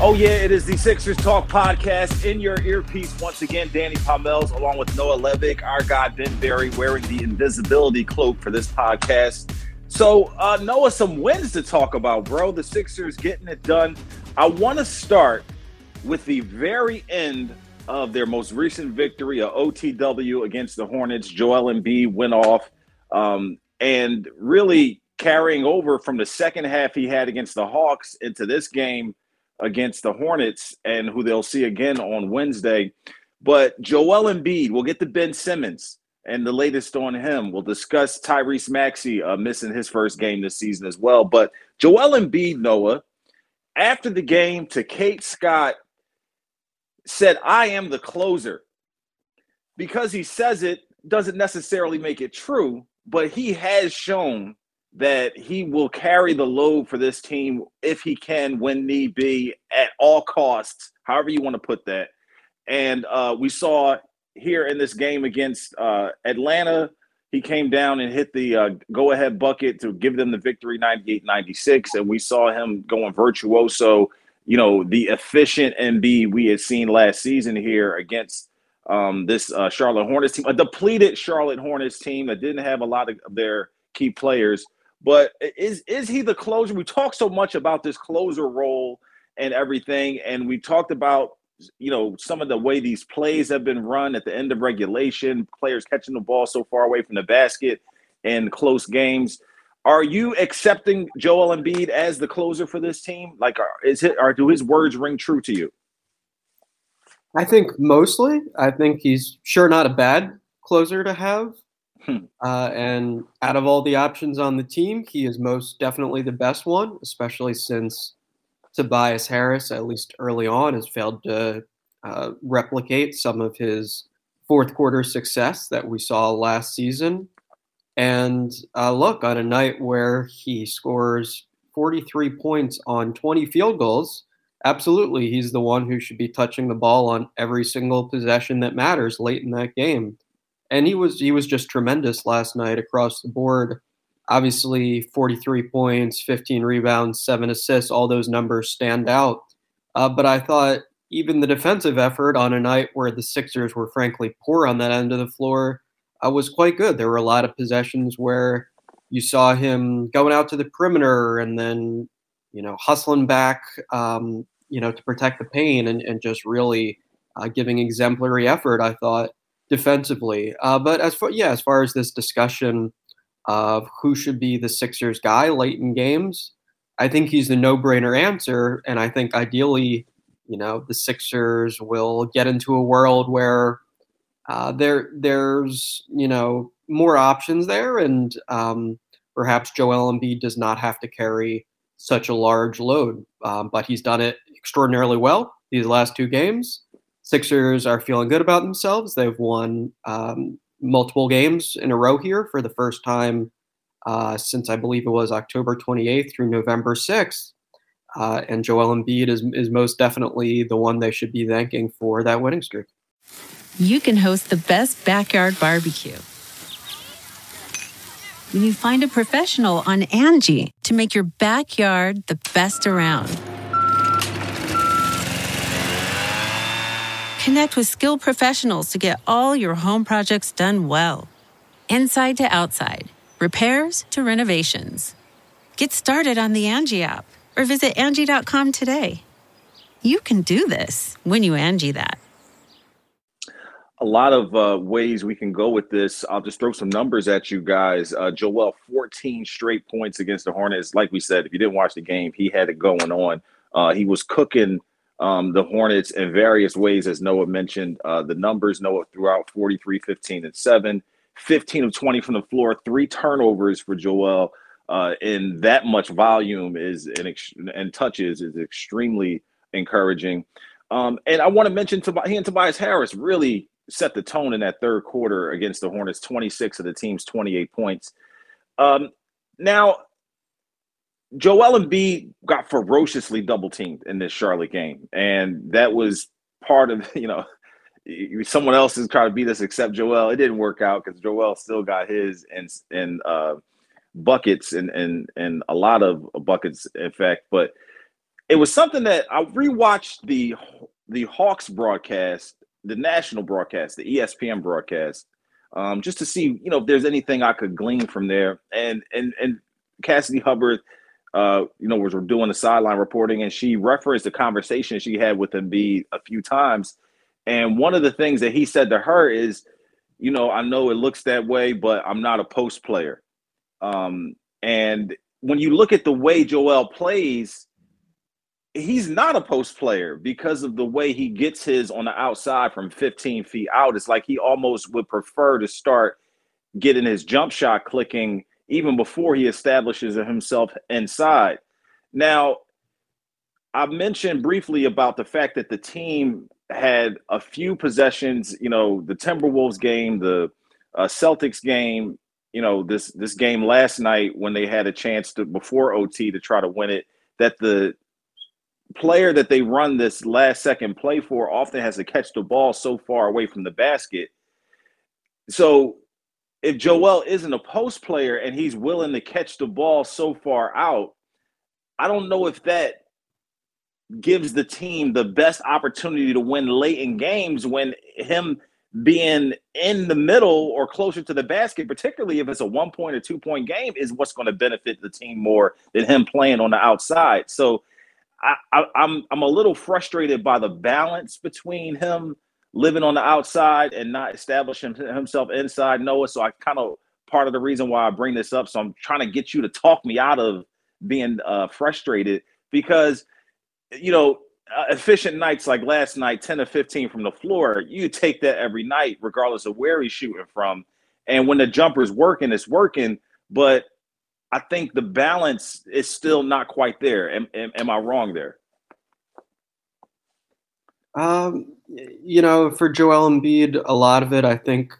Oh, yeah, it is the Sixers Talk podcast in your earpiece. Once again, Danny Palmels, along with Noah Levick, our guy Ben Berry, wearing the invisibility cloak for this podcast. So, Noah, some wins to talk about, bro. The Sixers getting it done. I want to start with the very end of their most recent victory, a OTW against the Hornets. Joel Embiid went off and really carrying over from the second half he had against the Hawks into this game against the Hornets, and who they'll see again on Wednesday. But Joel Embiid, we'll get to Ben Simmons and the latest on him. We'll discuss Tyrese Maxey missing his first game this season as well. But Joel Embiid, Noah, after the game to Kate Scott, said, "I am the closer." Because he says it doesn't necessarily make it true, but he has shown that he will carry the load for this team if he can, when need be, at all costs, however you want to put that. And we saw here in this game against Atlanta, he came down and hit the go-ahead bucket to give them the victory, 98-96. And we saw him going virtuoso, the efficient Embiid we had seen last season here against this Charlotte Hornets team, a depleted Charlotte Hornets team that didn't have a lot of their key players. But is he the closer? We talk so much about this closer role and everything, and we talked about, some of the way these plays have been run at the end of regulation, players catching the ball so far away from the basket in close games. Are you accepting Joel Embiid as the closer for this team? Like, do his words ring true to you? I think mostly. I think he's sure not a bad closer to have. And out of all the options on the team, he is most definitely the best one, especially since Tobias Harris, at least early on, has failed to replicate some of his fourth quarter success that we saw last season. And look, on a night where he scores 43 points on 20 field goals, absolutely, he's the one who should be touching the ball on every single possession that matters late in that game. And he was just tremendous last night across the board. Obviously, 43 points, 15 rebounds, 7 assists, all those numbers stand out. But I thought even the defensive effort on a night where the Sixers were frankly poor on that end of the floor was quite good. There were a lot of possessions where you saw him going out to the perimeter and then, hustling back, to protect the paint and just really giving exemplary effort, I thought, defensively. But as far as this discussion of who should be the Sixers guy late in games, I think he's the no-brainer answer. And I think ideally, the Sixers will get into a world where there's more options there, and perhaps Joel Embiid does not have to carry such a large load. But he's done it extraordinarily well these last two games. Sixers are feeling good about themselves. They've won multiple games in a row here for the first time since I believe it was October 28th through November 6th. And Joel Embiid is most definitely the one they should be thanking for that winning streak. You can host the best backyard barbecue when you find a professional on Angie to make your backyard the best around. Connect with skilled professionals to get all your home projects done well. Inside to outside, repairs to renovations. Get started on the Angie app or visit Angie.com today. You can do this when you Angie that. A lot of ways we can go with this. I'll just throw some numbers at you guys. Joel, 14 straight points against the Hornets. Like we said, if you didn't watch the game, he had it going on. He was cooking the Hornets in various ways, as Noah mentioned. The numbers, Noah threw out 43, 15, and 7, 15 of 20 from the floor, 3 turnovers for Joel. In that much volume and touches is extremely encouraging. And I want to mention he and Tobias Harris really set the tone in that third quarter against the Hornets, 26 of the team's 28 points. Now, Joel Embiid got ferociously double-teamed in this Charlotte game, and that was part of, someone else is trying to beat us except Joel. It didn't work out because Joel still got his and buckets and a lot of buckets, in fact. But it was something that I rewatched the Hawks broadcast, the national broadcast, the ESPN broadcast, just to see, if there's anything I could glean from there. And Cassidy Hubbard, was doing the sideline reporting, and she referenced the conversation she had with Embiid a few times. And one of the things that he said to her is, I know it looks that way, but I'm not a post player. And when you look at the way Joel plays, he's not a post player because of the way he gets his on the outside from 15 feet out. It's like he almost would prefer to start getting his jump shot clicking even before he establishes himself inside. Now, I mentioned briefly about the fact that the team had a few possessions, the Timberwolves game, the Celtics game, this game last night when they had a chance to, before OT, to try to win it, that the player that they run this last second play for often has to catch the ball so far away from the basket. So if Joel isn't a post player and he's willing to catch the ball so far out, I don't know if that gives the team the best opportunity to win late in games when him being in the middle or closer to the basket, particularly if it's a 1 point or 2 point game, is what's going to benefit the team more than him playing on the outside. So I'm a little frustrated by the balance between him living on the outside and not establishing himself inside, Noah. So I kind of part of the reason why I bring this up. So I'm trying to get you to talk me out of being frustrated because, efficient nights like last night, 10 to 15 from the floor, you take that every night, regardless of where he's shooting from. And when the jumper's working, it's working. But I think the balance is still not quite there. Am I wrong there? For Joel Embiid, a lot of it, I think,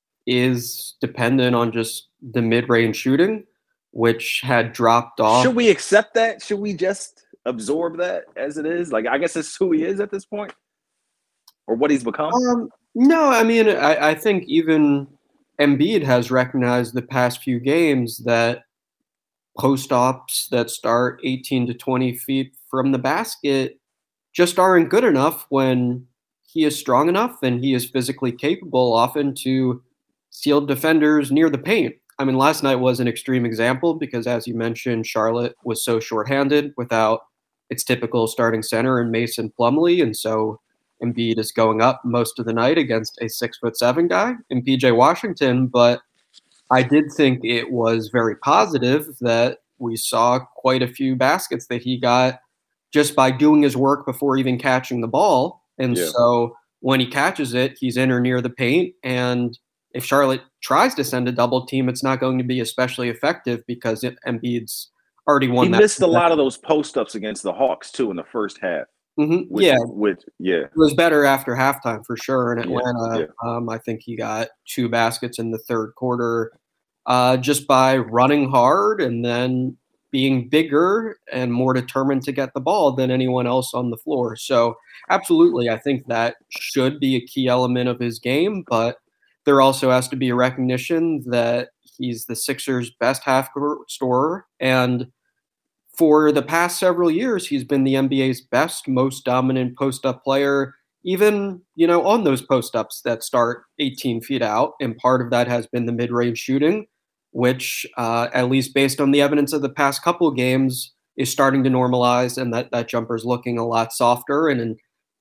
is dependent on just the mid-range shooting, which had dropped off. Should we accept that? Should we just absorb that as it is? Like, I guess it's who he is at this point, or what he's become? No, I mean, I think even Embiid has recognized the past few games that post-ups that start 18 to 20 feet from the basket just aren't good enough when he is strong enough and he is physically capable often to seal defenders near the paint. I mean, last night was an extreme example because, as you mentioned, Charlotte was so shorthanded without its typical starting center in Mason Plumlee, and so Embiid is going up most of the night against a 6'7" guy in PJ Washington. But I did think it was very positive that we saw quite a few baskets that he got just by doing his work before even catching the ball. And so when he catches it, he's in or near the paint. And if Charlotte tries to send a double team, it's not going to be especially effective because Embiid's already won. He missed a lot of those post-ups against the Hawks, too, in the first half. Mm-hmm. It was better after halftime for sure. In Atlanta, I think he got 2 baskets in the third quarter just by running hard and then being bigger and more determined to get the ball than anyone else on the floor. So absolutely, I think that should be a key element of his game, but there also has to be a recognition that he's the Sixers' best half-court scorer, and for the past several years, he's been the NBA's best, most dominant post-up player, even, on those post-ups that start 18 feet out, and part of that has been the mid-range shooting, which, at least based on the evidence of the past couple of games, is starting to normalize, and that jumper's looking a lot softer. And,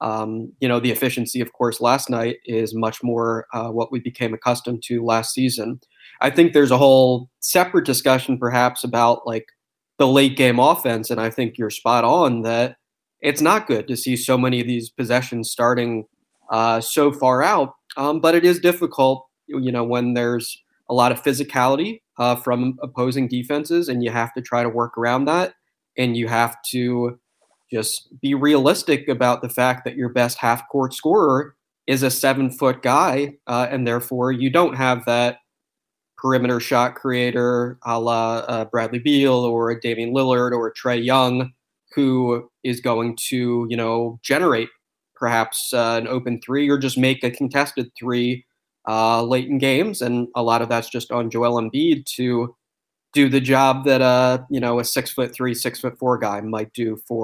the efficiency, of course, last night is much more what we became accustomed to last season. I think there's a whole separate discussion, perhaps, about the late game offense, and I think you're spot on that it's not good to see so many of these possessions starting so far out. But it is difficult, when there's a lot of physicality from opposing defenses, and you have to try to work around that. And you have to just be realistic about the fact that your best half-court scorer is a 7-foot guy, and therefore you don't have that perimeter shot creator a la Bradley Beal or a Damian Lillard or a Trae Young, who is going to, generate perhaps an open three or just make a contested three late in games. And a lot of that's just on Joel Embiid to do the job that, a 6'3", 6'4" guy might do for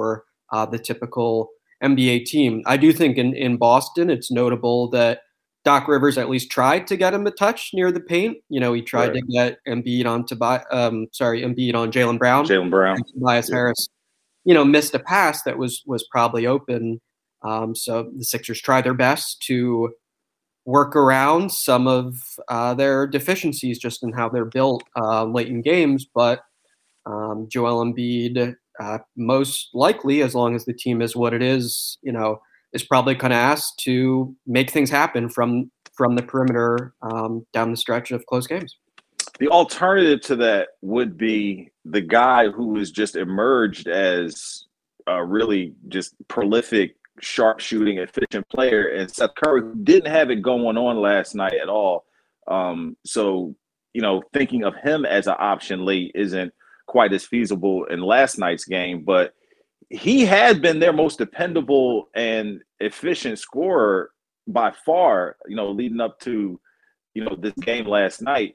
the typical NBA team. I do think in Boston, it's notable that Doc Rivers at least tried to get him a touch near the paint. He tried to get Embiid on Embiid on Jaylen Brown. And Tobias Harris, missed a pass that was probably open. So the Sixers tried their best to work around some of their deficiencies just in how they're built late in games. But Joel Embiid, most likely, as long as the team is what it is, is probably kind of asked to make things happen from the perimeter down the stretch of close games. The alternative to that would be the guy who has just emerged as a really just prolific, sharp-shooting, efficient player, and Seth Curry, who didn't have it going on last night at all. So, thinking of him as an option late isn't quite as feasible in last night's game, but he had been their most dependable and efficient scorer by far, leading up to, this game last night.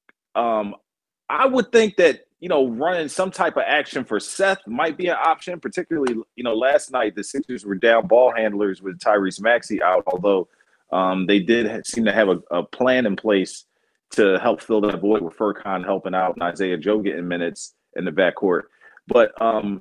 I would think that, running some type of action for Seth might be an option, particularly, last night the Sixers were down ball handlers with Tyrese Maxey out, although they did seem to have a plan in place to help fill that void with Furkan helping out and Isaiah Joe getting minutes in the backcourt. But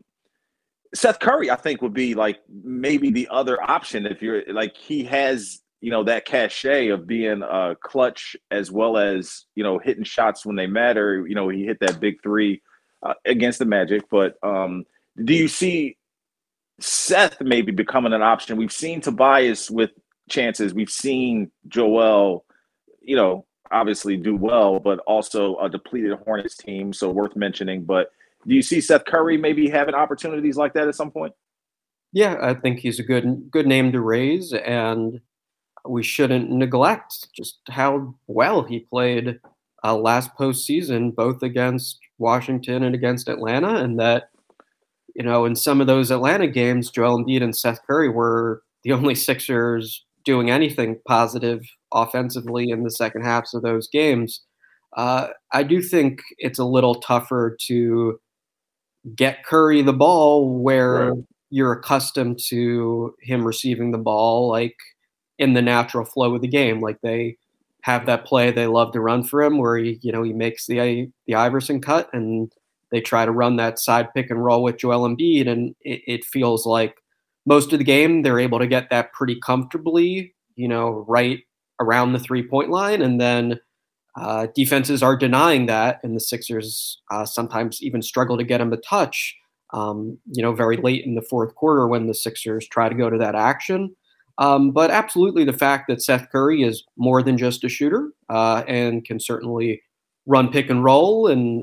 Seth Curry, I think, would be like maybe the other option if you're like he has, that cachet of being clutch as well as, hitting shots when they matter. He hit that big three against the Magic. But do you see Seth maybe becoming an option? We've seen Tobias with chances. We've seen Joel, obviously do well, but also a depleted Hornets team, so worth mentioning. But do you see Seth Curry maybe having opportunities like that at some point? Yeah, I think he's a good name to raise, and we shouldn't neglect just how well he played last postseason, both against Washington and against Atlanta, and that, in some of those Atlanta games, Joel Embiid and Seth Curry were the only Sixers doing anything positive offensively in the second halves of those games. I do think it's a little tougher to get Curry the ball where you're accustomed to him receiving the ball, like in the natural flow of the game. Like they have that play they love to run for him where he makes the Iverson cut, and they try to run that side pick and roll with Joel Embiid, and it feels like most of the game they're able to get that pretty comfortably, right around the 3-point line, and then defenses are denying that, and the Sixers sometimes even struggle to get him a touch, very late in the fourth quarter when the Sixers try to go to that action. But absolutely the fact that Seth Curry is more than just a shooter and can certainly run pick and roll and,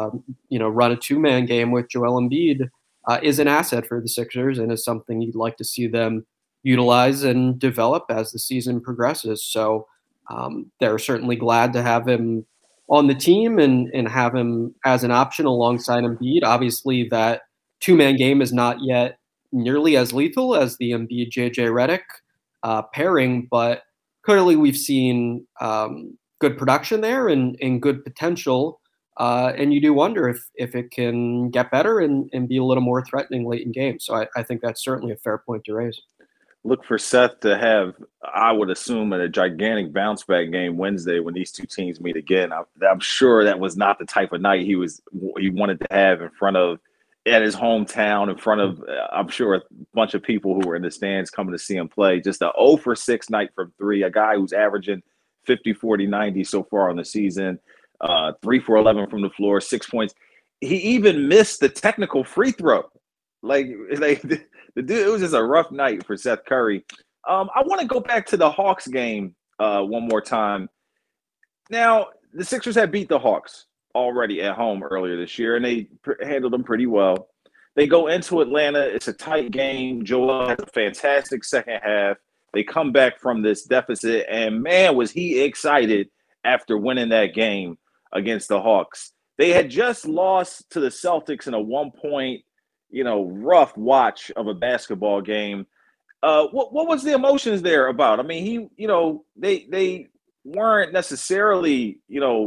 run a two-man game with Joel Embiid is an asset for the Sixers and is something you'd like to see them utilize and develop as the season progresses. So they're certainly glad to have him on the team and have him as an option alongside Embiid. Obviously, that two-man game is not yet nearly as lethal as the Embiid-JJ Redick pairing, but clearly we've seen good production there and good potential. And you do wonder if it can get better and be a little more threatening late in games. So I think that's certainly a fair point to raise. Look for Seth to have, I would assume, a gigantic bounce back game Wednesday when these two teams meet again. I'm sure that was not the type of night he wanted to have at his hometown, in front of, I'm sure, a bunch of people who were in the stands coming to see him play. Just a 0 for 6 night from three, a guy who's averaging 50, 40, 90 so far on the season, 3 for 11 from the floor, 6 points. He even missed the technical free throw. Like the dude, it was just a rough night for Seth Curry. I want to go back to the Hawks game one more time. Now, the Sixers had beat the Hawks already at home earlier this year, and they handled them pretty well. They go into Atlanta. It's a tight game. Joel has a fantastic second half. They come back from this deficit, and man, was he excited after winning that game against the Hawks. They had just lost to the Celtics in a 1-point, rough watch of a basketball game. What was the emotions there about? I mean, they weren't necessarily,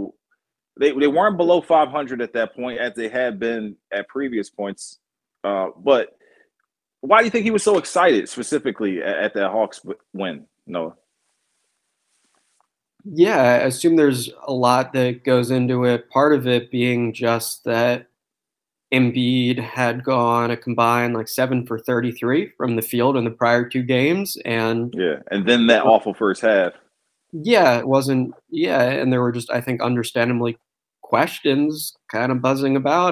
they weren't below 500 at that point as they had been at previous points. But Why do you think he was so excited specifically at that Hawks win, Noah? Yeah, I assume there's a lot that goes into it. Part of it being just that Embiid had gone a combined like 7 for 33 from the field in the prior 2 games. And then that awful first half. Yeah, it wasn't. Yeah, and there were just, I think, understandably questions kind of buzzing about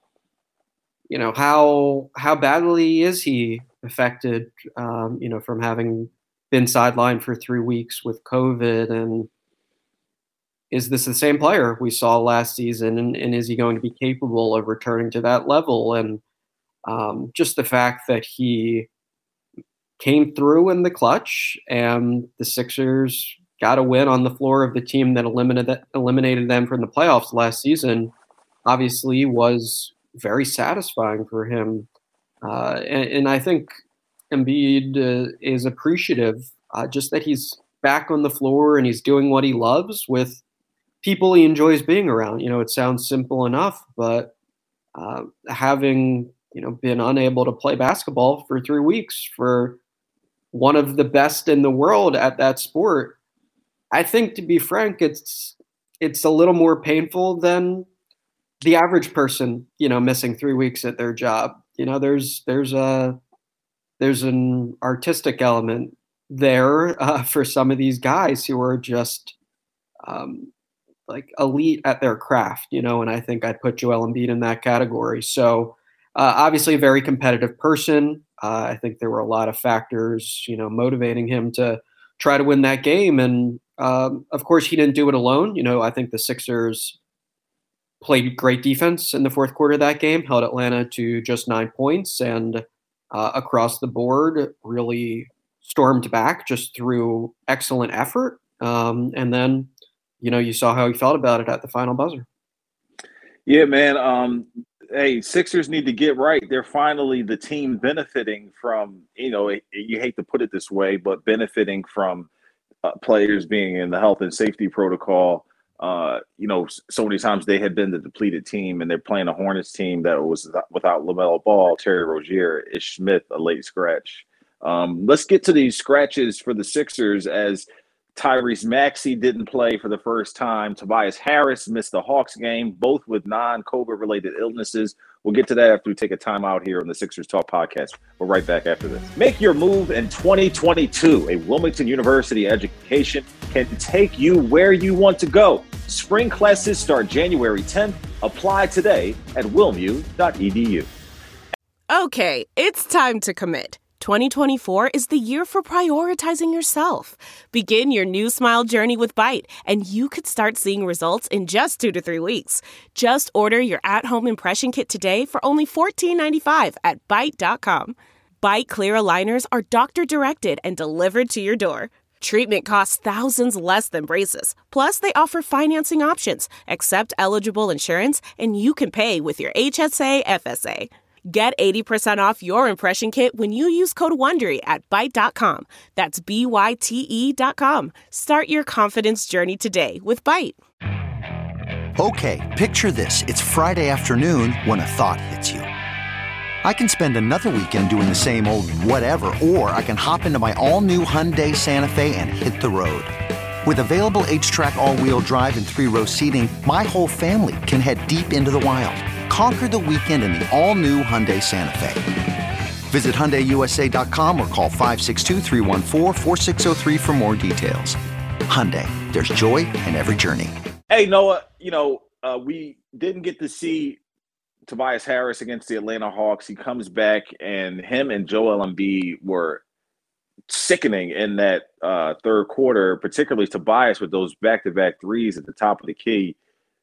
how badly is he affected, from having been sidelined for 3 weeks with COVID, and is this the same player we saw last season, and is he going to be capable of returning to that level? And just the fact that he came through in the clutch, and the Sixers got a win on the floor of the team that eliminated them from the playoffs last season, obviously was very satisfying for him. And I think Embiid is appreciative just that he's back on the floor and he's doing what he loves with people he enjoys being around. It sounds simple enough, but having been unable to play basketball for 3 weeks for one of the best in the world at that sport, I think, to be frank, it's a little more painful than the average person, missing 3 weeks at their job. There's an artistic element there for some of these guys who are just like elite at their craft, and I think I'd put Joel Embiid in that category. So obviously a very competitive person. I think there were a lot of factors, motivating him to try to win that game. And of course, he didn't do it alone. I think the Sixers played great defense in the fourth quarter of that game, held Atlanta to just 9 points, and across the board really stormed back just through excellent effort. And then, you saw how he felt about it at the final buzzer. Yeah, man. Hey, Sixers need to get right. They're finally the team benefiting from, you hate to put it this way, but benefiting from players being in the health and safety protocol. So many times they had been the depleted team, and they're playing a Hornets team that was without LaMelo Ball, Terry Rozier, Ish Smith, a late scratch. Let's get to these scratches for the Sixers, as Tyrese Maxey didn't play for the first time. Tobias Harris missed the Hawks game, both with non-COVID-related illnesses. We'll get to that after we take a timeout here on the Sixers Talk podcast. We're right back after this. Make your move in 2022. A Wilmington University education can take you where you want to go. Spring classes start January 10th. Apply today at wilmu.edu. Okay, it's time to commit. 2024 is the year for prioritizing yourself. Begin your new smile journey with Byte, and you could start seeing results in just 2 to 3 weeks. Just order your at-home impression kit today for only $14.95 at Byte.com. Byte Clear aligners are doctor-directed and delivered to your door. Treatment costs thousands less than braces. Plus, they offer financing options, accept eligible insurance, and you can pay with your HSA FSA. Get 80% off your impression kit when you use code WONDERY at Byte.com. That's BYTE.com. Start your confidence journey today with Byte. Okay, picture this. It's Friday afternoon when a thought hits you. I can spend another weekend doing the same old whatever, or I can hop into my all-new Hyundai Santa Fe and hit the road. With available H-Track all-wheel drive and 3-row seating, my whole family can head deep into the wild. Conquer the weekend in the all-new Hyundai Santa Fe. Visit HyundaiUSA.com or call 562-314-4603 for more details. Hyundai, there's joy in every journey. Hey, Noah, we didn't get to see Tobias Harris against the Atlanta Hawks. He comes back, and him and Joel Embiid were sickening in that third quarter, particularly Tobias with those back-to-back threes at the top of the key.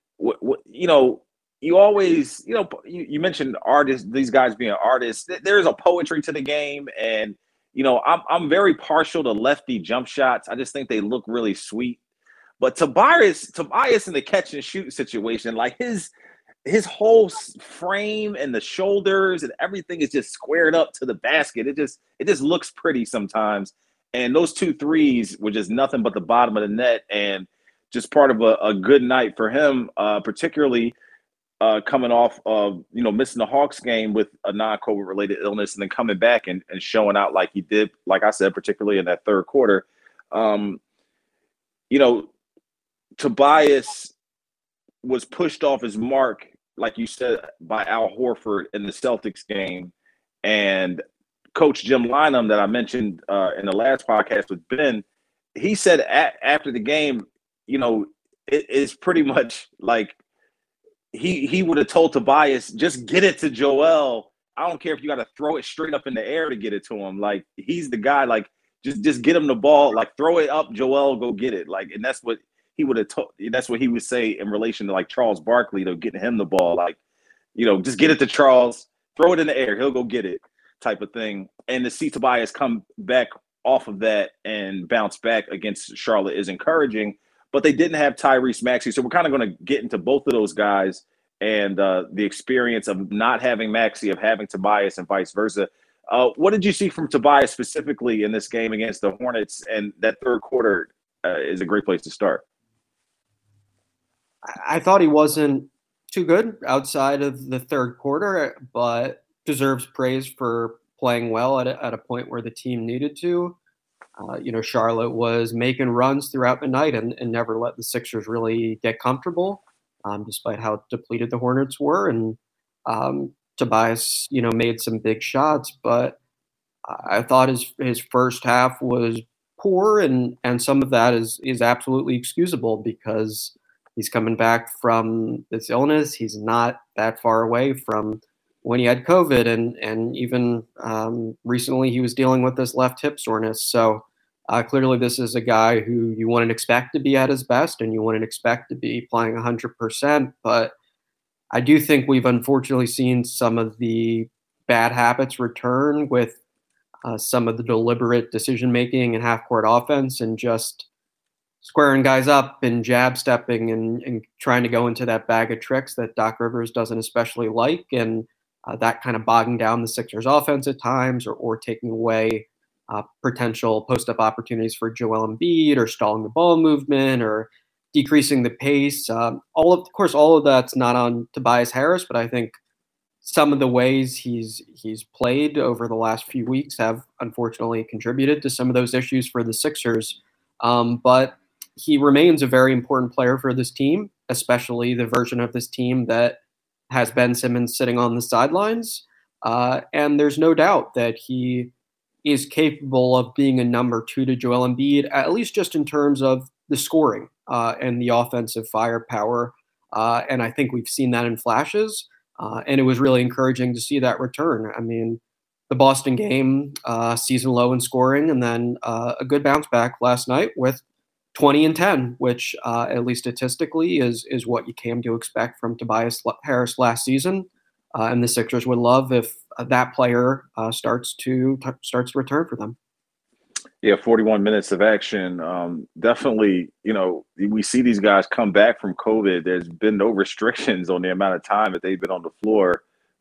You always, you mentioned artists, these guys being artists. There's a poetry to the game, and I'm very partial to lefty jump shots. I just think they look really sweet. But Tobias in the catch and shoot situation, like his whole frame and the shoulders and everything is just squared up to the basket. It just looks pretty sometimes. And those 2 threes were just nothing but the bottom of the net, and just part of a good night for him, particularly coming off of, missing the Hawks game with a non-COVID related illness and then coming back and showing out like he did, like I said, particularly in that third quarter. Tobias was pushed off his mark, like you said, by Al Horford in the Celtics game. And Coach Jim Lynam, that I mentioned in the last podcast with Ben, he said after the game, it's pretty much like he would have told Tobias, just get it to Joel. I don't care if you got to throw it straight up in the air to get it to him. Like, he's the guy, like, just get him the ball, like, throw it up, Joel, go get it. Like, and that's what he would have told. That's what he would say in relation to, like, Charles Barkley, to getting him the ball. Like, just get it to Charles, throw it in the air, he'll go get it, type of thing. And to see Tobias come back off of that and bounce back against Charlotte is encouraging. But they didn't have Tyrese Maxey. So we're kind of going to get into both of those guys and the experience of not having Maxey, of having Tobias, and vice versa. What did you see from Tobias specifically in this game against the Hornets? And that third quarter is a great place to start. I thought he wasn't too good outside of the third quarter, but deserves praise for playing well at a point where the team needed to. Charlotte was making runs throughout the night and never let the Sixers really get comfortable, despite how depleted the Hornets were. And Tobias, made some big shots, but I thought his first half was poor, and some of that is absolutely excusable because he's coming back from this illness. He's not that far away from when he had COVID, and even recently he was dealing with this left hip soreness. So clearly this is a guy who you wouldn't expect to be at his best, and you wouldn't expect to be playing 100%. But I do think we've unfortunately seen some of the bad habits return with some of the deliberate decision-making and half-court offense, and just squaring guys up and jab stepping and trying to go into that bag of tricks that Doc Rivers doesn't especially like. And that kind of bogging down the Sixers offense at times, or taking away potential post-up opportunities for Joel Embiid, or stalling the ball movement, or decreasing the pace. All of that's not on Tobias Harris, but I think some of the ways he's played over the last few weeks have unfortunately contributed to some of those issues for the Sixers. But he remains a very important player for this team, especially the version of this team that has Ben Simmons sitting on the sidelines. And there's no doubt that he is capable of being a number two to Joel Embiid, at least just in terms of the scoring and the offensive firepower. And I think we've seen that in flashes. And it was really encouraging to see that return. I mean, the Boston game, season low in scoring, and then a good bounce back last night with 20 and 10, which at least statistically is what you came to expect from Tobias Harris last season. And the Sixers would love if that player starts to return for them. Yeah, 41 minutes of action. Definitely, we see these guys come back from COVID. There's been no restrictions on the amount of time that they've been on the floor.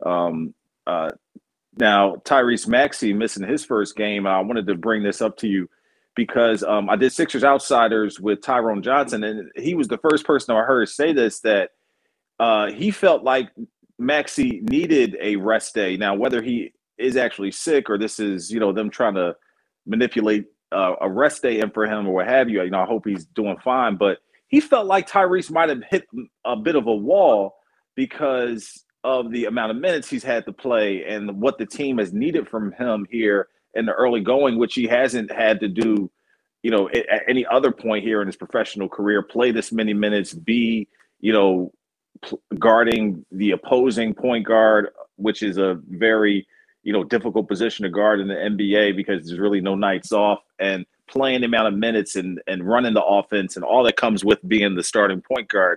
Now, Tyrese Maxey missing his first game. I wanted to bring this up to you because I did Sixers Outsiders with Tyrone Johnson, and he was the first person I heard say this, that he felt like Maxey needed a rest day. Now, whether he is actually sick or this is, them trying to manipulate a rest day in for him or what have you, I hope he's doing fine. But he felt like Tyrese might have hit a bit of a wall because of the amount of minutes he's had to play and what the team has needed from him here in the early going, which he hasn't had to do, at any other point here in his professional career, play this many minutes, be, guarding the opposing point guard, which is a very, difficult position to guard in the NBA because there's really no nights off, and playing the amount of minutes and running the offense and all that comes with being the starting point guard.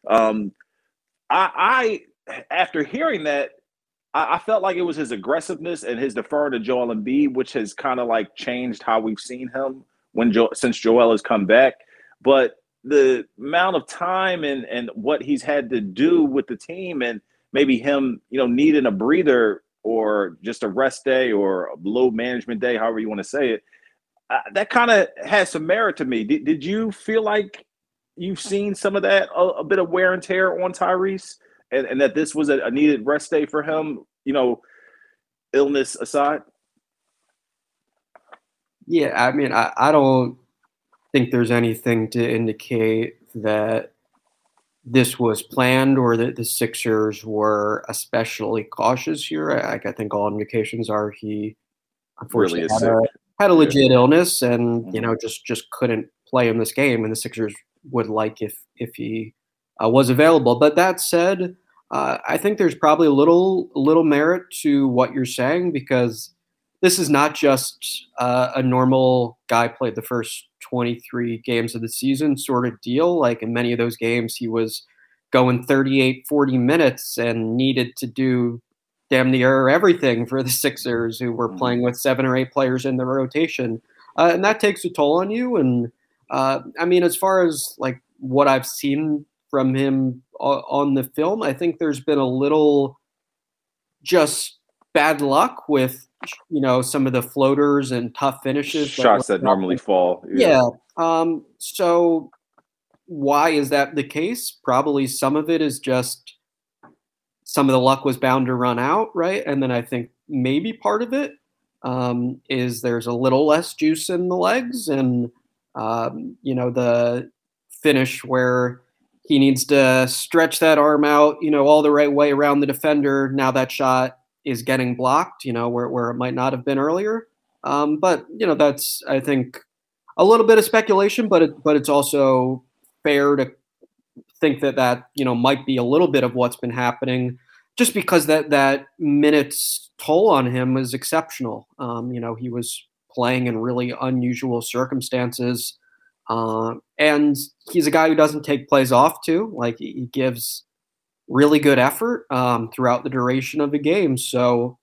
I after hearing that, I felt like it was his aggressiveness and his deferring to Joel Embiid, which has kind of like changed how we've seen him since Joel has come back. But the amount of time and what he's had to do with the team, and maybe him, needing a breather or just a rest day or a load management day, however you want to say it, that kind of has some merit to me. Did you feel like you've seen some of that, a bit of wear and tear on Tyrese? and that this was a needed rest day for him, illness aside? Yeah, I mean, I don't think there's anything to indicate that this was planned or that the Sixers were especially cautious here. I think all indications are he unfortunately really had a legit illness and, just couldn't play in this game. And the Sixers would like if he was available. But that said, I think there's probably a little merit to what you're saying, because this is not just a normal guy played the first 23 games of the season sort of deal. Like in many of those games, he was going 38, 40 minutes and needed to do damn near everything for the Sixers, who were playing with 7 or 8 players in the rotation. And that takes a toll on you. And I mean, as far as like what I've seen from him on the film, I think there's been a little just bad luck with, some of the floaters and tough finishes. Shots that normally fall. Yeah. So why is that the case? Probably some of it is just some of the luck was bound to run out, right? And then I think maybe part of it is there's a little less juice in the legs, and the finish where he needs to stretch that arm out, all the right way around the defender. Now that shot is getting blocked, where it might not have been earlier. But that's, I think, a little bit of speculation, but it's also fair to think that might be a little bit of what's been happening, just because that minutes toll on him was exceptional. He was playing in really unusual circumstances, and he's a guy who doesn't take plays off too. Like he gives really good effort throughout the duration of the game. So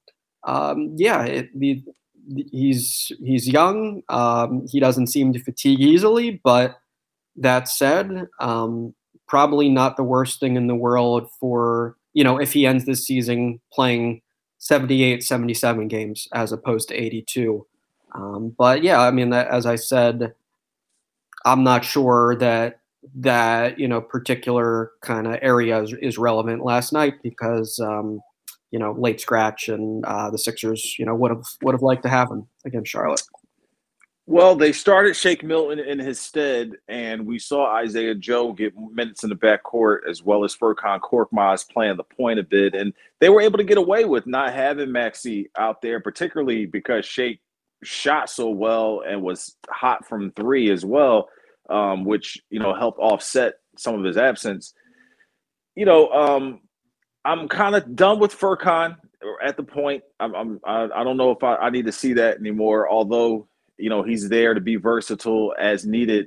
he's young. He doesn't seem to fatigue easily, but that said, probably not the worst thing in the world for, if he ends this season playing 78, 77 games as opposed to 82. But yeah, I mean, as I said, I'm not sure that particular kind of area is relevant last night, because late scratch, and the Sixers would have liked to have him against Charlotte. Well, they started Shake Milton in his stead, and we saw Isaiah Joe get minutes in the backcourt, as well as Furkan Korkmaz playing the point a bit, and they were able to get away with not having Maxey out there, particularly because Shake shot so well and was hot from 3 as well, which helped offset some of his absence. I'm kind of done with Furkan at the point. I don't know if I need to see that anymore. Although he's there to be versatile as needed.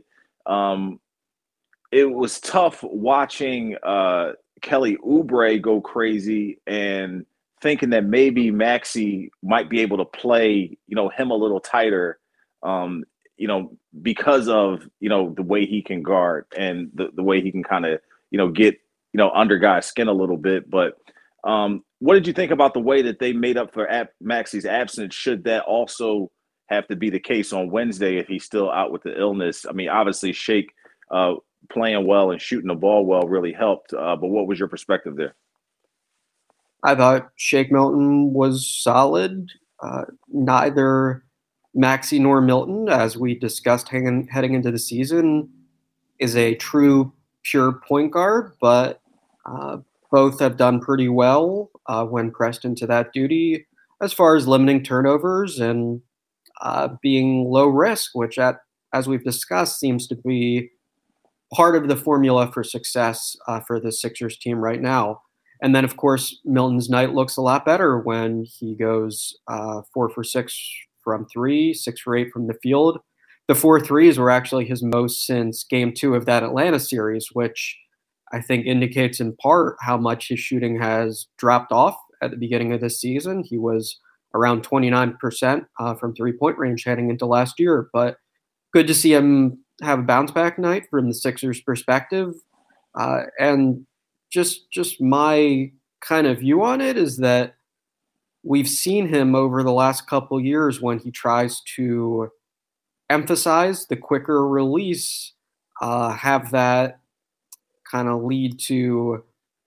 It was tough watching Kelly Oubre go crazy and thinking that maybe Maxey might be able to play him a little tighter. Because of, the way he can guard and the way he can kind of, get, under guys' skin a little bit. But what did you think about the way that they made up for Maxey's absence? Should that also have to be the case on Wednesday if he's still out with the illness? I mean, obviously Shake playing well and shooting the ball well really helped. But what was your perspective there? I thought Shake Milton was solid. Neither Maxey nor Milton, as we discussed heading into the season, is a true pure point guard, but both have done pretty well when pressed into that duty as far as limiting turnovers and being low risk, which, as we've discussed, seems to be part of the formula for success for the Sixers team right now. And then, of course, Milton's night looks a lot better when he goes 4 for 6 from 3, 6 for 8 from the field. The 4 threes were actually his most since game 2 of that Atlanta series, which I think indicates in part how much his shooting has dropped off at the beginning of this season. He was around 29% from 3-point range heading into last year, but good to see him have a bounce back night from the Sixers perspective. And just my kind of view on it is that we've seen him over the last couple of years when he tries to emphasize the quicker release, have that kind of lead to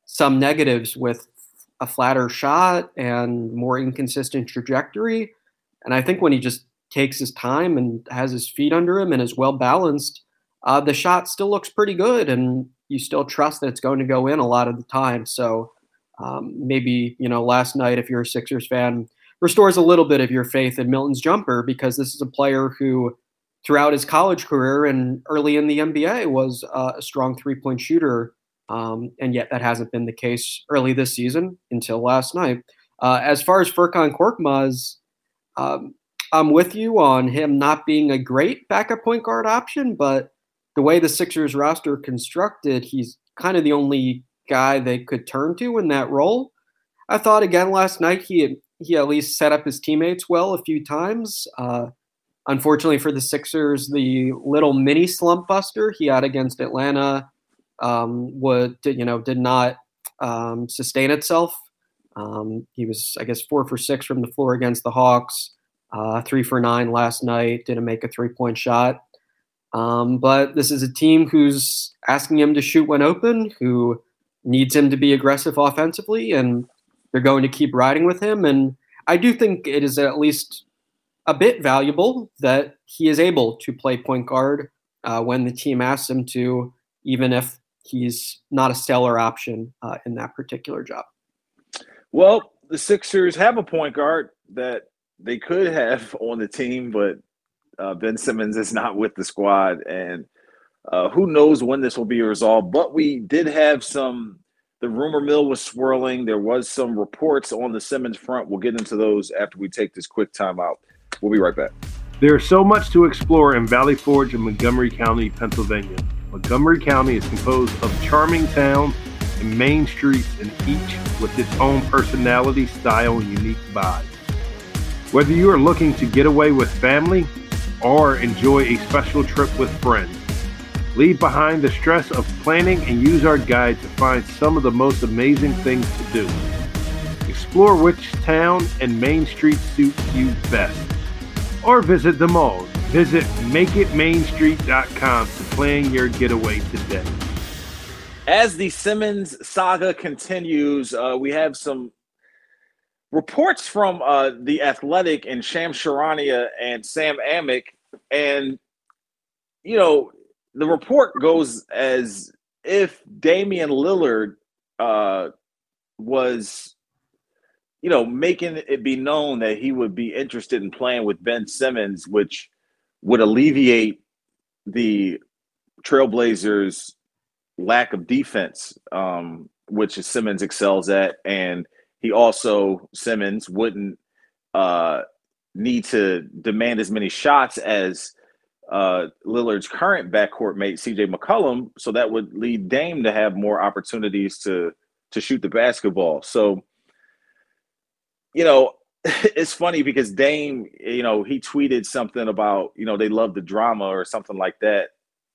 some negatives with a flatter shot and more inconsistent trajectory. And I think when he just takes his time and has his feet under him and is well balanced, the shot still looks pretty good, and you still trust that it's going to go in a lot of the time. So maybe, last night, if you're a Sixers fan, restores a little bit of your faith in Milton's jumper, because this is a player who throughout his college career and early in the NBA was a strong three-point shooter. And yet that hasn't been the case early this season until last night. As far as Furkan Korkmaz, I'm with you on him not being a great backup point guard option, but the way the Sixers roster constructed, he's kind of the only guy they could turn to in that role. I thought again last night he at least set up his teammates well a few times. Unfortunately for the Sixers, the little mini slump buster he had against Atlanta did not sustain itself. He was, I guess, 4 for 6 from the floor against the Hawks, 3 for 9 last night, didn't make a 3-point shot. But this is a team who's asking him to shoot when open, who needs him to be aggressive offensively, and they're going to keep riding with him. And I do think it is at least a bit valuable that he is able to play point guard when the team asks him to, even if he's not a stellar option in that particular job. Well, the Sixers have a point guard that they could have on the team, but Ben Simmons is not with the squad, and who knows when this will be resolved. But we did have the rumor mill was swirling. There was some reports on the Simmons front. We'll get into those after we take this quick timeout. We'll be right back. There's so much to explore in Valley Forge in Montgomery County, Pennsylvania. Montgomery County is composed of charming towns and main streets, and each with its own personality, style, and unique vibe. Whether you are looking to get away with family or enjoy a special trip with friends, leave behind the stress of planning and use our guide to find some of the most amazing things to do. Explore which town and main street suits you best, or visit them all. Visit makeitmainstreet.com to plan your getaway today. As the Simmons saga continues, we have some reports from The Athletic and Shams Charania and Sam Amick. And, the report goes as if Damian Lillard was, making it be known that he would be interested in playing with Ben Simmons, which would alleviate the Trailblazers' lack of defense, which Simmons excels at. And he also, Simmons, wouldn't need to demand as many shots as Lillard's current backcourt mate, CJ McCollum. So that would lead Dame to have more opportunities to shoot the basketball. So, it's funny because Dame, he tweeted something about, they love the drama or something like that.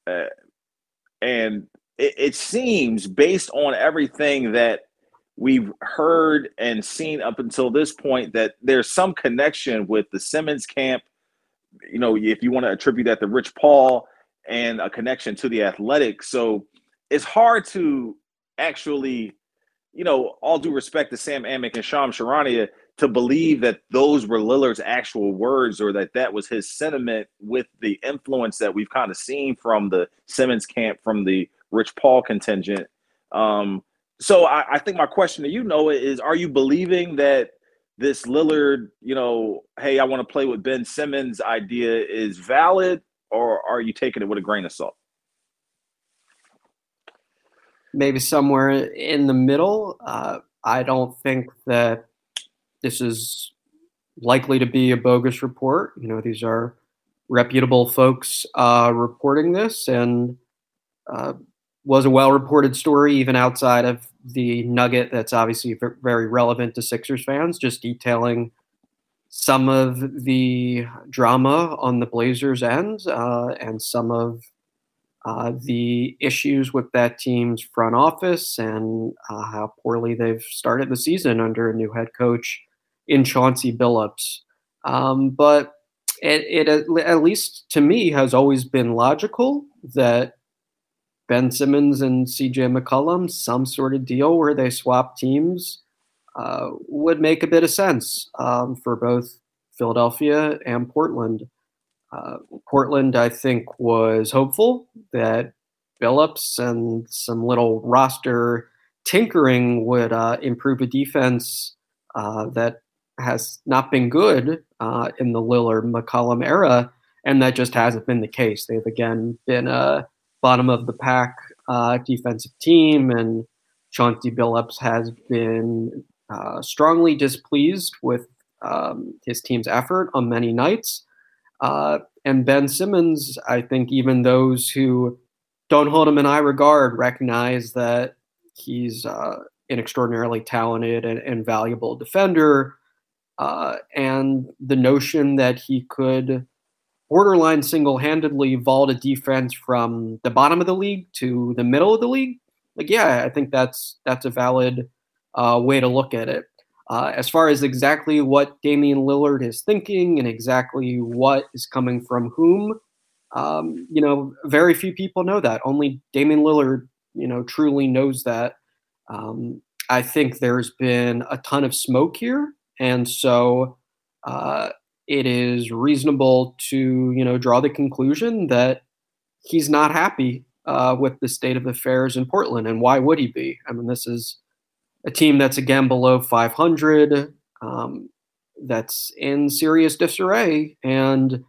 And it seems, based on everything that we've heard and seen up until this point, that there's some connection with the Simmons camp, if you want to attribute that to Rich Paul, and a connection to the Athletic. So it's hard to actually, all due respect to Sam Amick and Shams Charania, to believe that those were Lillard's actual words, or that was his sentiment, with the influence that we've kind of seen from the Simmons camp, from the Rich Paul contingent. So I think my question to you, Noah, is, are you believing that this Lillard, hey, I want to play with Ben Simmons idea is valid, or are you taking it with a grain of salt? Maybe somewhere in the middle. I don't think that this is likely to be a bogus report. These are reputable folks reporting this, and was a well-reported story even outside of the nugget that's obviously very relevant to Sixers fans, just detailing some of the drama on the Blazers' end and some of the issues with that team's front office, and how poorly they've started the season under a new head coach in Chauncey Billups. But it at least to me has always been logical that Ben Simmons and CJ McCollum, some sort of deal where they swap teams would make a bit of sense for both Philadelphia and Portland. Portland, I think, was hopeful that Billups and some little roster tinkering would improve a defense that has not been good in the Lillard-McCollum era, and that just hasn't been the case. They've, again, been a bottom-of-the-pack defensive team, and Chauncey Billups has been strongly displeased with his team's effort on many nights. And Ben Simmons, I think even those who don't hold him in high regard recognize that he's an extraordinarily talented and valuable defender. And the notion that he could borderline single-handedly vault a defense from the bottom of the league to the middle of the league, I think that's a valid way to look at it. As far as exactly what Damian Lillard is thinking and exactly what is coming from whom, very few people know that. Only Damian Lillard, truly knows that. I think there's been a ton of smoke here, and so it is reasonable to, draw the conclusion that he's not happy with the state of affairs in Portland. And why would he be? I mean, this is a team that's, again, below 500, that's in serious disarray, and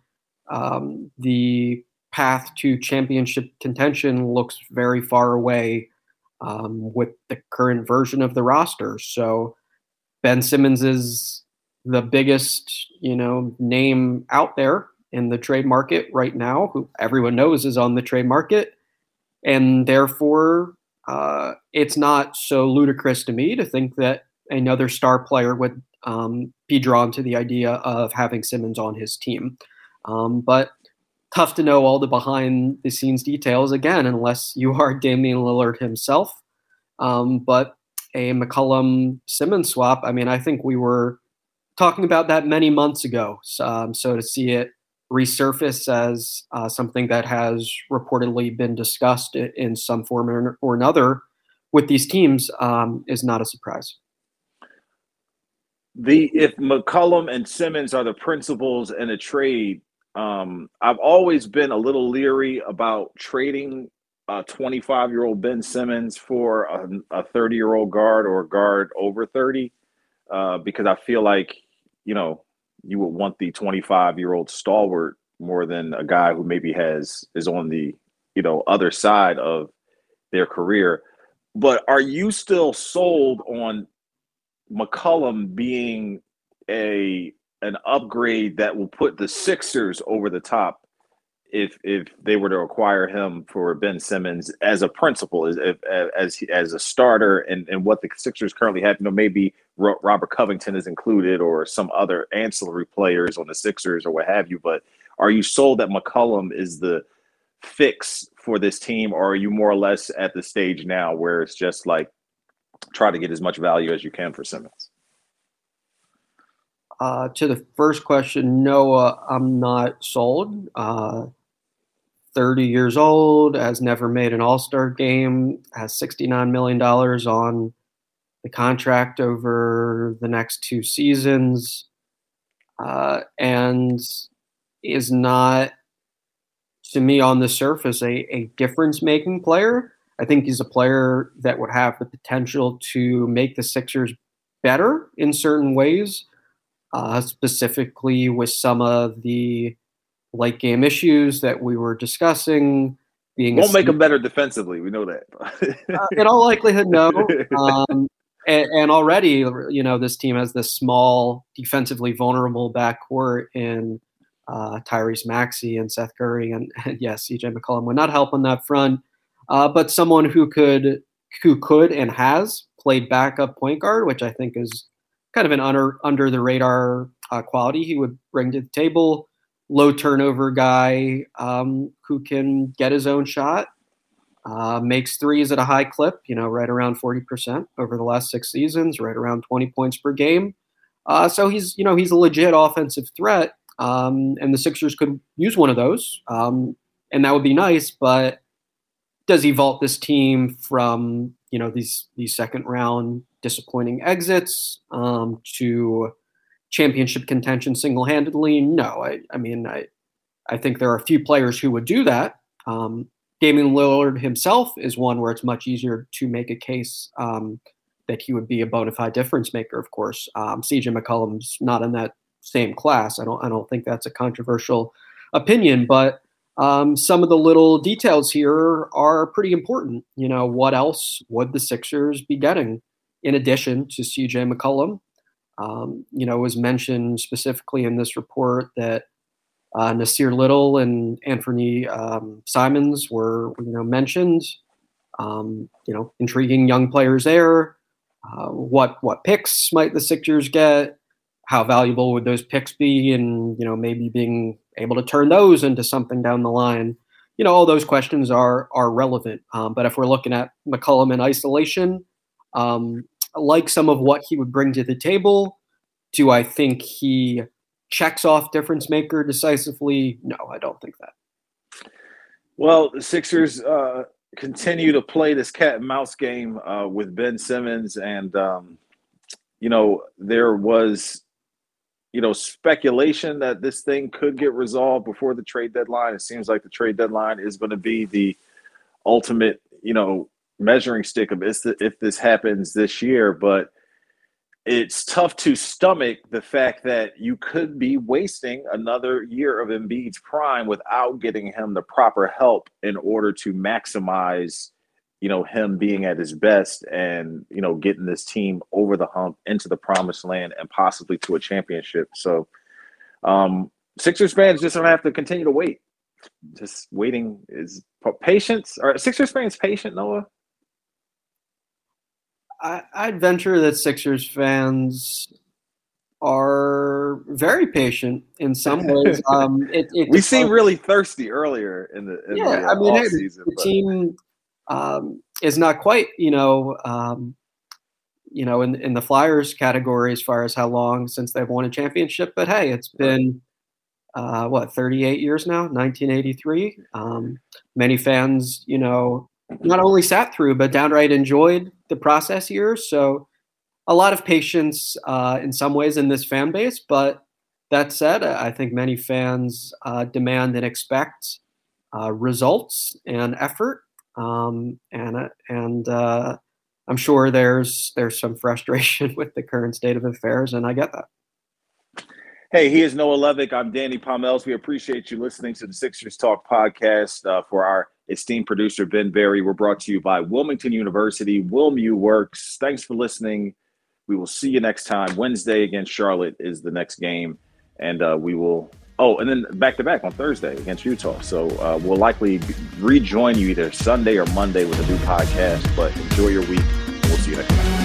the path to championship contention looks very far away with the current version of the roster. So Ben Simmons is the biggest, name out there in the trade market right now, who everyone knows is on the trade market, and therefore it's not so ludicrous to me to think that another star player would be drawn to the idea of having Simmons on his team. But tough to know all the behind-the-scenes details, again, unless you are Damian Lillard himself. But a McCollum-Simmons swap, I think we were talking about that many months ago. So to see it resurface as something that has reportedly been discussed in some form or another with these teams is not a surprise. If McCollum and Simmons are the principals in a trade, I've always been a little leery about trading a 25-year-old Ben Simmons for a 30-year-old guard or a guard over 30, because I feel like, you would want the 25-year-old stalwart more than a guy who maybe is on the, other side of their career. But are you still sold on McCollum being an upgrade that will put the Sixers over the top if they were to acquire him for Ben Simmons as a principal, as a starter, and what the Sixers currently have? Maybe Robert Covington is included or some other ancillary players on the Sixers or what have you. But are you sold that McCollum is the fix for this team, or are you more or less at the stage now where it's just like try to get as much value as you can for Simmons? To the first question, Noah, I'm not sold. 30 years old, has never made an all-star game, has $69 million on the contract over the next 2 seasons, and is not, to me, on the surface, a difference-making player. I think he's a player that would have the potential to make the Sixers better in certain ways, specifically with some of the late game issues that we were discussing. Won't make them better defensively. We know that. In all likelihood, no. And already, this team has this small, defensively vulnerable backcourt in Tyrese Maxey and Seth Curry, and yes, CJ McCollum would not help on that front. But someone who could and has played backup point guard, which I think is kind of an under the radar quality he would bring to the table. Low turnover guy who can get his own shot, makes threes at a high clip, right around 40% over the last 6 seasons, right around 20 points per game. So he's a legit offensive threat, and the Sixers could use one of those, and that would be nice. But does he vault this team from, these second round disappointing exits to championship contention single-handedly? No, I think there are a few players who would do that. Damian Lillard himself is one where it's much easier to make a case that he would be a bona fide difference maker, of course. CJ McCollum's not in that same class. I don't think that's a controversial opinion, but some of the little details here are pretty important. What else would the Sixers be getting in addition to CJ McCollum? It was mentioned specifically in this report that Nasir Little and Anthony Simons were mentioned. Intriguing young players there. What picks might the Sixers get? How valuable would those picks be, and maybe being able to turn those into something down the line? All those questions are relevant. But if we're looking at McCollum in isolation, like some of what he would bring to the table, do I think he checks off difference maker decisively? No, I don't think that. Well, the Sixers continue to play this cat and mouse game with Ben Simmons, and there was speculation that this thing could get resolved before the trade deadline. It seems like the trade deadline is going to be the ultimate measuring stick of if this happens this year, but it's tough to stomach the fact that you could be wasting another year of Embiid's prime without getting him the proper help in order to maximize, him being at his best and, getting this team over the hump into the promised land and possibly to a championship. So Sixers fans just don't have to continue to wait. Just waiting is patience. Are Sixers fans patient, Noah? I'd venture that Sixers fans are very patient in some ways. We seem really thirsty earlier in the off season. The team is not quite, in the Flyers category as far as how long since they've won a championship. But hey, it's been 38 years now, 1983. Many fans, not only sat through, but downright enjoyed the process here. So a lot of patience in some ways in this fan base. But that said, I think many fans demand and expect results and effort. And I'm sure there's some frustration with the current state of affairs, and I get that. Hey, he is Noah Levick. I'm Danny Palmels. We appreciate you listening to the Sixers Talk podcast. For our esteemed producer, Ben Berry, we're brought to you by Wilmington University. WilMU works. Thanks for listening. We will see you next time. Wednesday against Charlotte is the next game. And we will – and then back-to-back on Thursday against Utah. So we'll likely rejoin you either Sunday or Monday with a new podcast. But enjoy your week. We'll see you next time.